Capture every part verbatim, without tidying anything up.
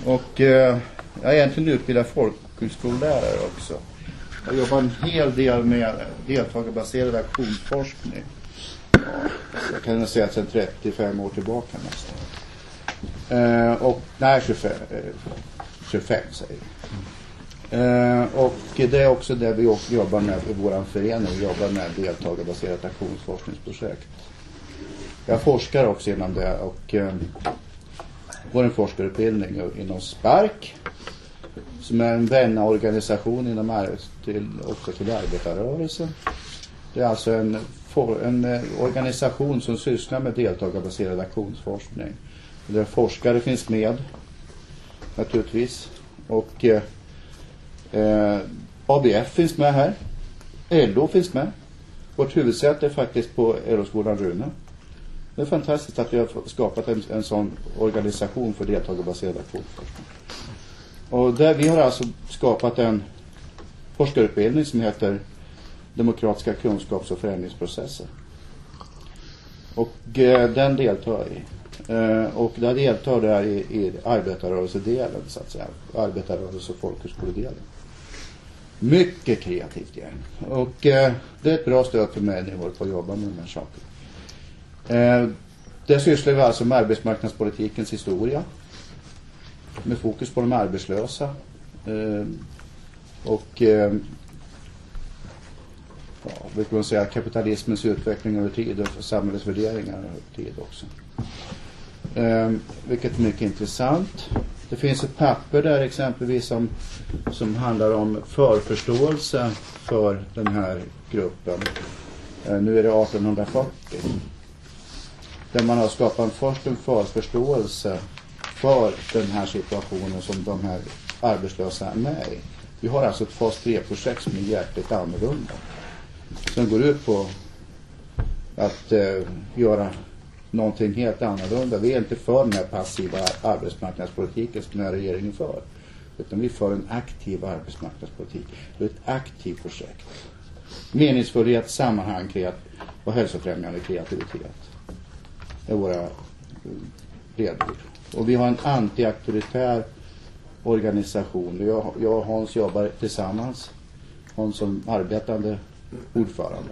Och eh, jag är egentligen utbildad folkhögskollärare också. Jag jobbar en hel del med deltagarbaserad aktionsforskning. Jag kan säga att sedan trettiofem år tillbaka nästan. Eh, och nej, tjugofem, tjugofem säger vi. Eh, och det är också det vi jobbar med i vår förening. Vi jobbar med deltagarbaserat aktionsforskningsprojekt. Jag forskar också inom det och eh, går en forskarutbildning inom Spark, som är en vännerorganisation inom till, också till arbetarrörelsen. Det är alltså en, for, en organisation som sysslar med deltagarbaserad aktionsforskning. Där forskare finns med naturligtvis. Och eh, A B F finns med här. L O finns med. Vårt huvudsäte är faktiskt på Euroskolan Rune. Det är fantastiskt att vi har skapat en, en sån organisation för deltagarbaserad aktionsforskning. Och där vi har alltså skapat en forskarutbildning som heter Demokratiska kunskaps- och förändringsprocesser. Och eh, den deltar i. Eh, och där deltar där i, i arbetarrörelsedelen så att säga. Arbetarrörelse- och folkhögskoledelen. Mycket kreativt gäng. Och eh, det är ett bra stöd för människor på att jobba med de här sakerna. Eh, det sysslar vi alltså med arbetsmarknadspolitikens historia. Med fokus på de arbetslösa. Eh, och eh, ja, vi kan säga kapitalismens utveckling över tid och samhällets värderingar över tid också. Eh, vilket är mycket intressant. Det finns ett papper där exempelvis som, som handlar om förförståelse för den här gruppen. Eh, nu är det arton fyrtio. Där man har skapat först en förförståelse för den här situationen som de här arbetslösa är med i. Vi har alltså ett fas tre-projekt som är hjärtligt annorlunda. Som går ut på att eh, göra någonting helt annorlunda. Vi är inte för den här passiva arbetsmarknadspolitiken som den här regeringen för. Utan vi för en aktiv arbetsmarknadspolitik. Det är ett aktivt projekt. Meningsfullhet, sammanhang och hälsofrämjande kreativitet är våra ledord. Och vi har en anti-auktoritär organisation. Jag, jag och Hans jobbar tillsammans. Hans som arbetande ordförande.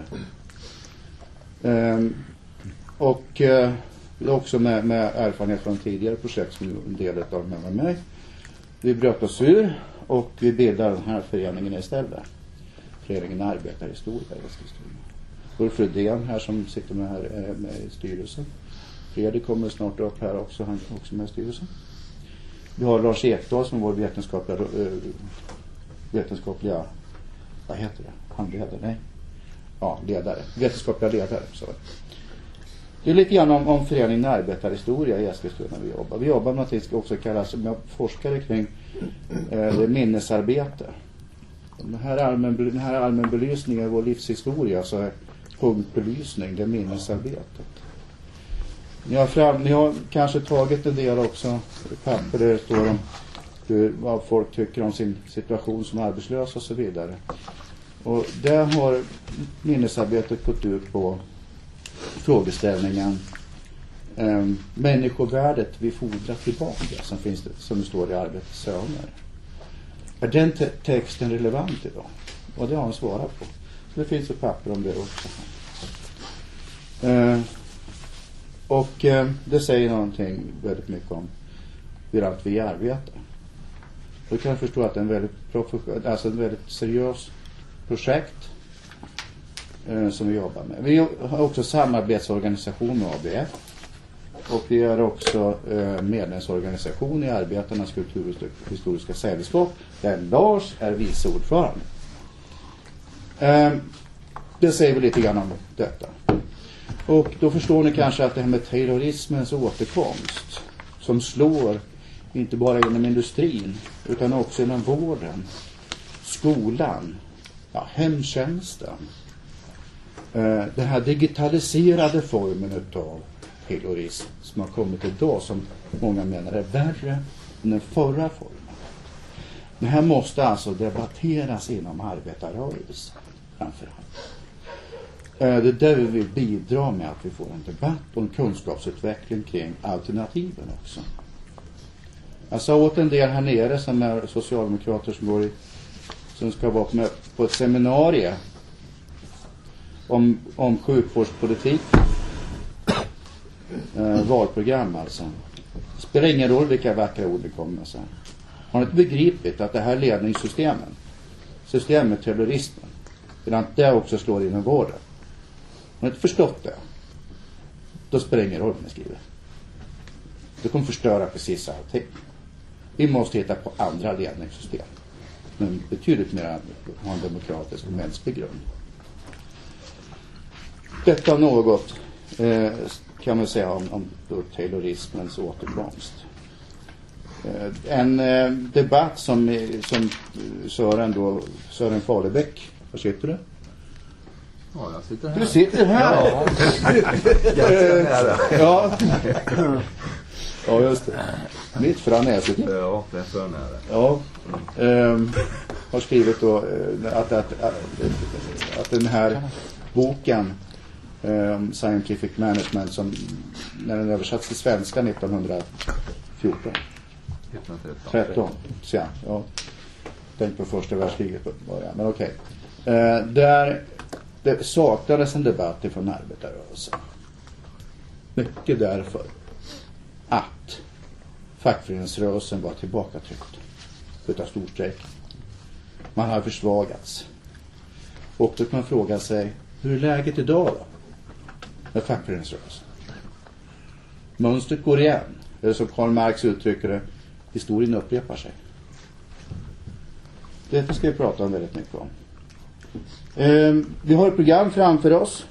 Ehm, och eh, också med, med erfarenhet från tidigare projekt som en del av dem med mig. Vi bröt oss ur och vi bildade den här föreningen istället. Föreningen Arbetarhistoria i Eskilstuna. Ulf Rydén här som sitter med här med i styrelsen. Fredrik kommer snart upp här också, han är också med i styrelsen. Vi har Lars Ekdahl som vår vetenskapliga äh, vetenskapliga vad heter det? Handledare, nej. Ja, ledare. Vetenskapliga ledare, så. Det är lite grann om, om föreningen Arbetarhistoria i Eskilstuna vi jobbar. Vi jobbar med något som också kallas med forskare kring eh, det minnesarbete. Den här, allmän, den här allmänbelysningen av vår livshistoria, så är punktbelysning, det är minnesarbetet. Ni har, fram, ni har kanske tagit en del också papper där det står om hur, vad folk tycker om sin situation som arbetslös och så vidare. Och där har minnesarbetet gått ut på frågeställningen eh, människovärdet vi fordrar tillbaka som, finns det, som det står i Arbetets söner. Är den te- texten relevant idag? Och det har han svarat på. Så det finns ett papper om det också. Eh, och eh, det säger någonting väldigt mycket om hur allt vi arbetar. Då kan jag förstå att det är en väldigt, profession- alltså en väldigt seriös projekt eh, som vi jobbar med. Vi har också samarbetsorganisation med A B F. Och vi är också eh, medlemsorganisation i Arbetarnas kulturhistoriska sällskap där Lars är vice ordförande. Eh, det säger vi lite grann om detta. Och då förstår ni kanske att det här med terrorismens återkomst som slår inte bara inom industrin utan också inom vården, skolan, ja, hemtjänsten. Eh, den här digitaliserade formen utav terrorism som har kommit idag som många menar är värre än den förra formen. Det här måste alltså debatteras inom arbetarrörelsen framförallt. Det är där vi vill bidra med att vi får en debatt och en kunskapsutveckling kring alternativen också. Jag sa åt en del här nere som är socialdemokrater som, går i, som ska vara med på ett seminarium om, om sjukvårdspolitik. Eh, valprogram alltså. Spelar ingen roll vilka vackra ord det kommer. Så. Har ni inte begripit att det här ledningssystemen, systemet terrorismen, redan det också slår in i vården? Har ni inte förstått det? Då spelar det ingen roll vad ni skriver. Det kommer förstöra precis allting. Vi måste hitta på andra ledningssystem. Men betydligt mer ha en demokratisk och mänsklig grund. Detta något eh, kan man säga om, om terrorismens återkomst. Eh, en eh, debatt som, som Sören då, Sören Falebäck, var sitter du? Ja, jag sitter här. Du sitter här? Ja, ja. Ja, just det. Mitt framnäset. Ja, det är för nära. Ja. Um, har skrivit då uh, att, att, att, att den här boken um, Scientific Management som när den översatts till svenska nittonhundrafjorton tretton så ja, ja. Tänk på första världskriget på början, men okej. Okay. Uh, där det saknades en debatt ifrån arbetarrörelsen. Mycket därför att fackföreningsrörelsen var tillbakatryckt utav storstrejken. Man har försvagats. Och då kan man fråga sig, hur är läget idag då? Med fackföreningsrörelsen. Mönstret går igen. Eller som Karl Marx uttrycker det, historien upprepar sig. Detta ska vi prata om väldigt mycket om. Ehm, vi har ett program framför oss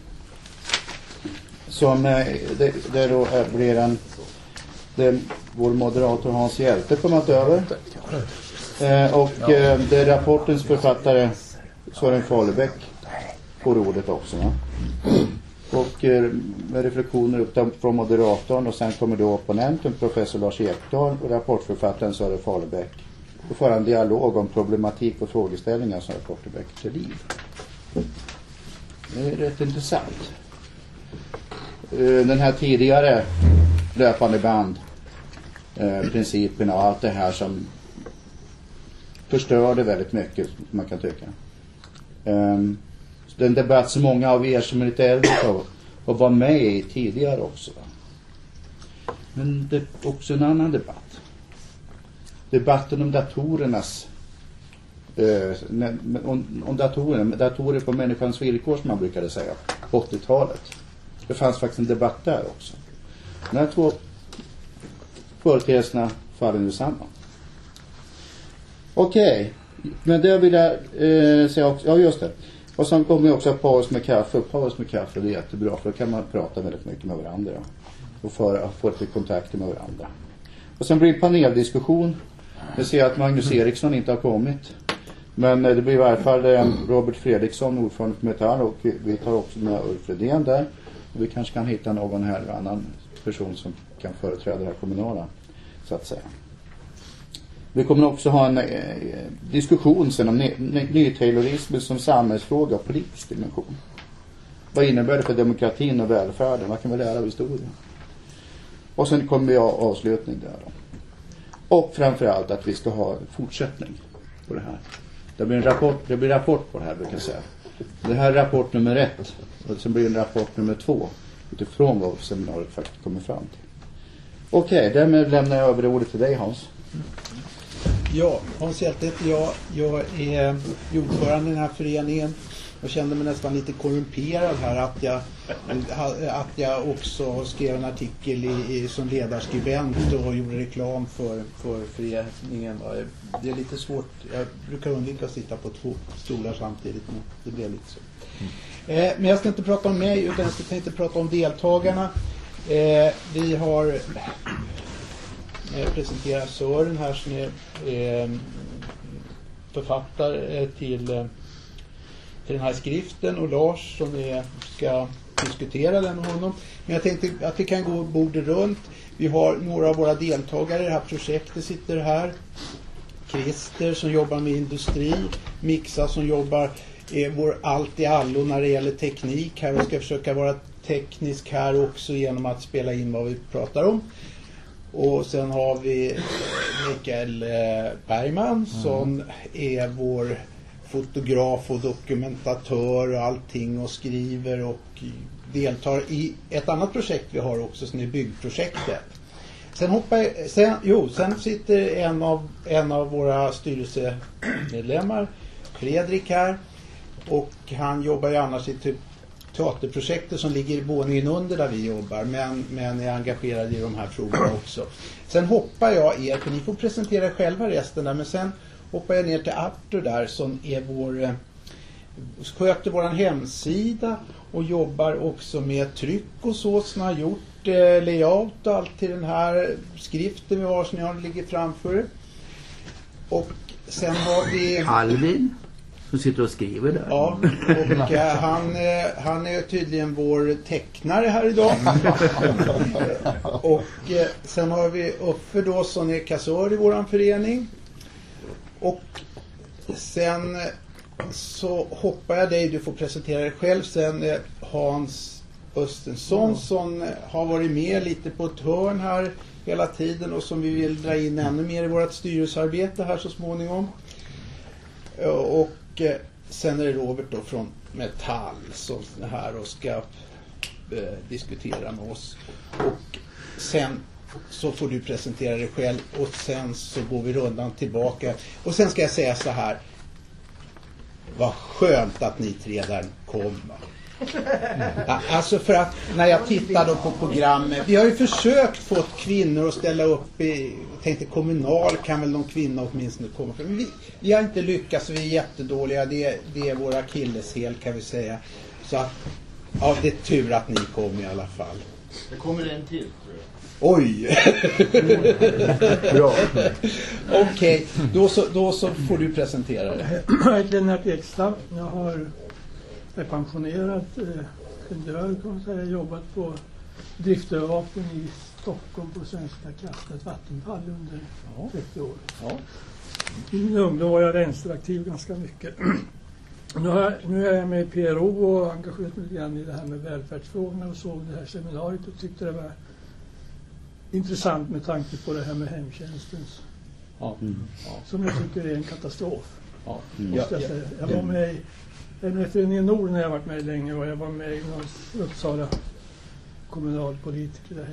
som eh, det, det då är, blir en det, vår moderator Hans Hjälte kommer att över eh, och eh, det är rapportens författare Sören Falebäck får ordet också, va? Och eh, med reflektioner upp från moderatorn och sen kommer då opponenten professor Lars Ekdahl och rapportförfattaren Sören Falebäck och föra en dialog om problematik och frågeställningar som rapporten väcker till liv. Det är rätt intressant. Den här tidigare löpande band eh, principerna och allt det här som förstörde väldigt mycket, man kan tycka. Um, den debatt som många av er som är lite äldre och, och var med i tidigare också. Men det är också en annan debatt. Debatten om datorernas eh, om, om datorerna, datorer på människans villkor som man brukade säga på åttiotalet. Det fanns faktiskt en debatt där också. De här två företeelserna faller nu samman. Okej, okay. Men det vill jag eh, säga också. Ja, just det. Och sen kommer jag också ha paus med kaffe. Paus med kaffe, det är jättebra. För då kan man prata väldigt mycket med varandra. Och få, få lite kontakter med varandra. Och sen blir det paneldiskussion. Jag ser att Magnus Eriksson inte har kommit. Men det blir i alla fall Robert Fredriksson, ordförande för Metall. Och vi tar också med Ulf Redén där. Och vi kanske kan hitta någon här, annan person som kan företräda det här kommunala, så att säga. Vi kommer också ha en eh, diskussion sen om nyterrorism som samhällsfråga och politisk dimension. Vad innebär det för demokratin och välfärden? Vad kan vi lära av historien? Och sen kommer vi ha avslutning där då. Och framförallt att vi ska ha fortsättning på det här. Det blir en rapport, det blir rapport på det här, brukar jag säga. Det här är rapport nummer ett. Och sen blir en rapport nummer två. Utifrån vad seminariet faktiskt kommer fram till. Okej, okay, därmed lämnar jag över ordet till dig, Hans. Ja, Hans Hjälte heter jag. Jag är ordförande i den här föreningen. Jag kände mig nästan lite korrumperad här att jag, att jag också skrev en artikel i, i, som ledarskribent och gjorde reklam för, för föreningen. Det är lite svårt. Jag brukar undvika att sitta på två stolar samtidigt, men det blev lite så. Mm. Eh, men jag ska inte prata om mig, utan jag ska tänkte prata om deltagarna. Eh, vi har eh, presenterat Sören här som är eh, författare till eh, till den här skriften, och Lars som är, ska diskutera den med honom. Men jag tänkte att vi kan gå bordet runt. Vi har några av våra deltagare i det här projektet sitter här. Christer som jobbar med industri, Mixa som jobbar är vår allt i allo när det gäller teknik här och ska försöka vara teknisk här också genom att spela in vad vi pratar om. Och sen har vi Mikael Bergman som är vår fotograf och dokumentatör och allting och skriver och deltar i ett annat projekt vi har också som är byggprojektet. Sen hoppar sen, jo, sen sitter en av, en av våra styrelsemedlemmar, Fredrik här, och han jobbar ju annars i typ teaterprojektet som ligger i våningen under där vi jobbar, men, men är engagerad i de här frågorna också. Sen hoppar jag er, för ni får presentera själva resten där, men sen hoppar jag ner till Arthur där som är vår, sköter våran hemsida och jobbar också med tryck och så, som har gjort eh, layout och allt till den här skriften vi har som ni har ligger framför. Och sen har vi Alvin som sitter och skriver där. Ja, och eh, han, eh, han är tydligen vår tecknare här idag. Och eh, sen har vi Uffe då som är kassör i våran förening. Och sen så hoppar jag dig, du får presentera dig själv. Sen eh, Hans Östensson mm. som har varit med lite på ett hörn här hela tiden och som vi vill dra in ännu mer i vårt styrelsearbete här så småningom. Och eh, sen är det Robert då från Metall som är här och ska eh, diskutera med oss. Och sen så får du presentera dig själv och sen så går vi rundan tillbaka. Och sen ska jag säga så här. Vad skönt att ni tre där kom. Ja, alltså för att när jag tittar då på programmet, vi har ju försökt få kvinnor att ställa upp i, tänkte Kommunal kan väl någon kvinna åtminstone komma för. Men vi, vi har inte lyckats, vi är jättedåliga, det, det är våra akilleshäl kan vi säga. Så att, ja, det är tur att ni kom i alla fall. Det kommer en till. Oj! Bra. Okej, okay, då, så, då så får du presentera det. Jag heter Lennart Ekström. Jag har är pensionerad ingenjör kan man säga. Jobbat på driftövervakning i Stockholm på Svenska kraftnät Vattenfall under ja. trettio år. Ja. I min ungdom var jag vänsteraktiv ganska mycket. Nu, har jag, nu är jag med i P R O och engagerat mig grann i det här med välfärdsfrågorna och såg det här seminariet och tyckte det var intressant med tanke på det här med hemtjänstens ja. Mm. Ja. som jag tycker är en katastrof. Ja. Mm. Jag, säga. jag var med i en förening i Nord när jag varit med länge och jag var med i Uppsala kommunalpolitiker där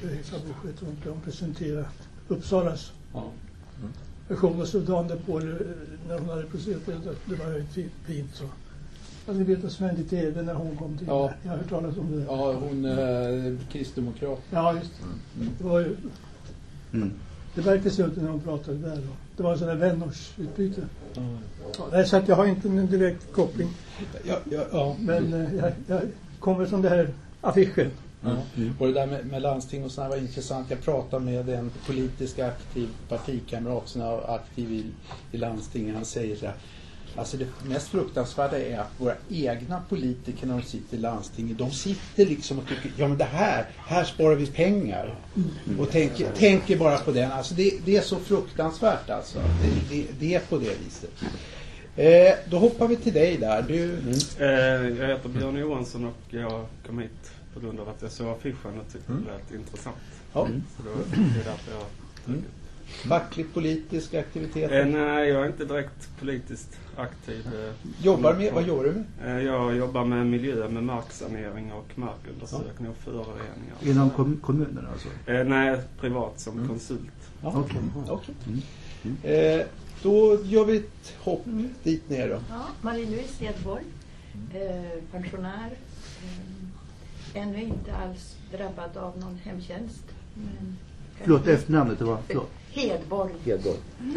i de presenterade Uppsalas ja. Mm. version och så dagen därpå när hon hade presenterat det var ju fint så. Jag hade vetat Sven i tv när hon kom till. Ja. Jag har hört talas om det. Ja, hon är eh, kristdemokrat. Ja, just det. Det var ju mm. det verkade så ut när hon pratade där då. Det var en sån där vänårsutbyte. Mm. Ja, så att jag har inte en direkt koppling. Ja, ja, ja. Men eh, jag, jag kommer från det här affischen. Mm. Mm. Och det där med, med landsting och sådär var intressant. Jag pratade med en politisk aktiv partikamrat som är aktiv i, i landsting. Han säger så här. Alltså det mest fruktansvärda är att våra egna politiker när de sitter i landstinget, de sitter liksom och tycker, ja men det här, här sparar vi pengar. Mm. Och tänker, tänker bara på den. Alltså det, det är så fruktansvärt alltså. Det, det, det är på det viset. Eh, då hoppar vi till dig där. Du... Mm. Eh, jag heter Björn Johansson och jag kom hit på grund av att jag såg affischen och tyckte mm. det lät intressant. Ja. Så då, det är därför jag mm. Fackligt politisk aktivitet? Eh, nej, jag är inte direkt politiskt aktiv. Eh, jobbar med, vad gör du med? Eh, jag jobbar med miljö, med marksanering och markundersökning och föroreningar. Inom kom- kommunen alltså? Eh, nej, privat som mm. konsult. Ja, okej. Okay. Okay. Mm. Mm. Eh, då gör vi ett hopp mm. dit ner då. Ja, Marie-Louise Hedborg, eh, pensionär. Eh, ännu inte alls drabbad av någon hemtjänst. Men förlåt, efternamnet det var? Förlåt. Hedborg. Hedborg.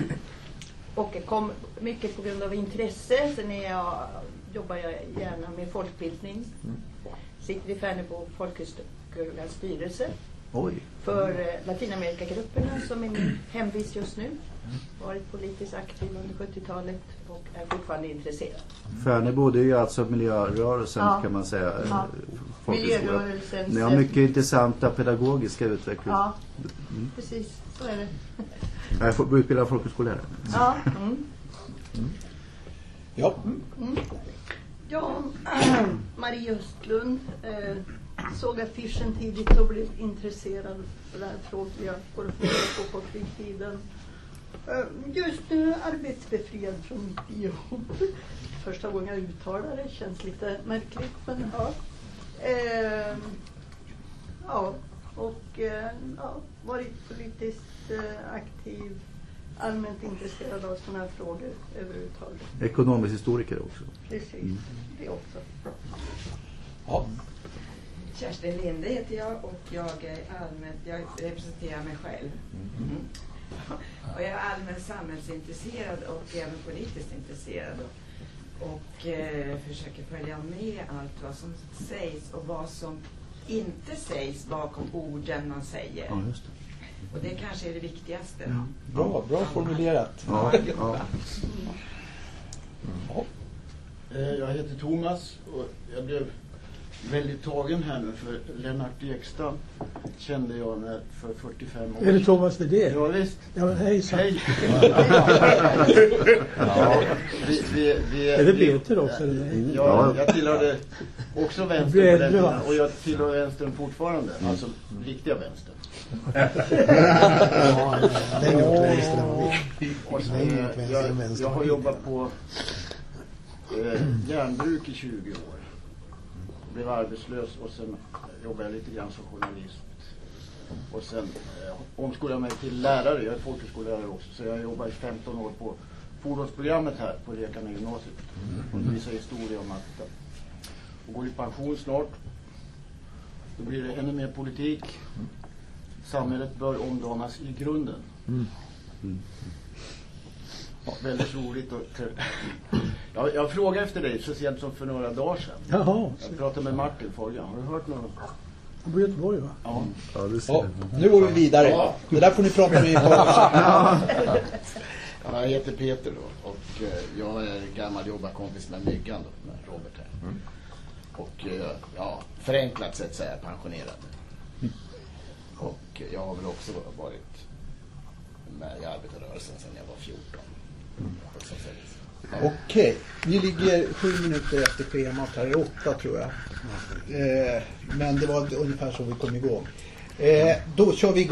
Och kom mycket på grund av intresse. Sen är jag, jobbar jag gärna med folkbildning. Mm. Sitter i Färnebo folkhögskolans styrelse. Oj. För eh, Latinamerikagrupperna som är min hemvist just nu. Varit politiskt aktiv under sjuttiotalet och är fortfarande intresserad. Färnebo, det är ju alltså miljörörelsen ja. kan man säga. Ja. Miljörörelsen. Ni har mycket intressanta pedagogiska utveckling. Ja, mm. precis. Så är det. Jag får utbilda folkhögskolelärare. Ja. Mm. Mm. Ja. Mm. Ja, Marie Östlund. Eh, såg affischen tidigt och blev intresserad för det här frågan. Jag går och funderar på på fritiden. Uh, just nu arbetsbefriad från mitt jobb. Första gången jag uttalar det, känns lite märkligt, men ja. Uh, ja, och uh, ja, varit politiskt uh, aktiv, allmänt intresserad av sådana här frågor överhuvudtaget. Ekonomisk historiker också. Precis, mm. det också. Ja. Kerstin Linde heter jag och jag är allmänt, jag representerar mig själv. Mm. Och jag är allmänt samhällsintresserad och även politiskt intresserad. Och, och eh, försöker följa med allt vad som sägs och vad som inte sägs bakom orden man säger. Ja, just det. Och det kanske är det viktigaste. Mm. Bra, bra formulerat. Ja, ja. Ja. Jag heter Thomas och jag blev väldigt tagen här nu för Lennart Ekstad kände jag när för fyrtiofem år. Är det Thomas Vedén? Ja visst. Ja, men hej så. Hej. vi, vi, vi, är det Peter också? Eller? Ja, jag tillhörde också vänstern på den tiden, och jag tillhör vänstern fortfarande. Mm. Alltså riktiga vänstern. Och sen, jag, jag har jobbat på eh, järnbruk i tjugo år. Blev arbetslös och sen jobbade jag lite grann som journalist. Och sen eh, omskolade jag mig till lärare. Jag är folkhögskolelärare också. Så jag jobbar i femton år på fordonsprogrammet här på Rekarna gymnasiet. Och det visar historia om att och går i pension snart. Då blir det ännu mer politik. Samhället bör omdanas i grunden. Mm. Mm. Ja, väldigt roligt. Och jag, jag frågade efter dig så sent som för några dagar sedan. Jaha. Jag pratade med Martin Folgan. Har du hört något? Han bor i Göteborg, va? Ja. Ja, det ser Ja, nu går vi vidare. Ja. Det där får ni prata med i ja. Ja, jag heter Peter då, och eh, jag är gammal jobbarkompis med Myggan då, med Robert här. Mm. Och eh, ja, förenklat sett så är jag pensionerad. Mm. Och jag har väl också varit med i arbetarrörelsen sedan jag var fjorton. Mm. Ja. Okej, vi ligger sju minuter efter schemat här, är åtta tror jag. Eh, men det var ungefär så vi kom igång. Eh, då kör vi igång.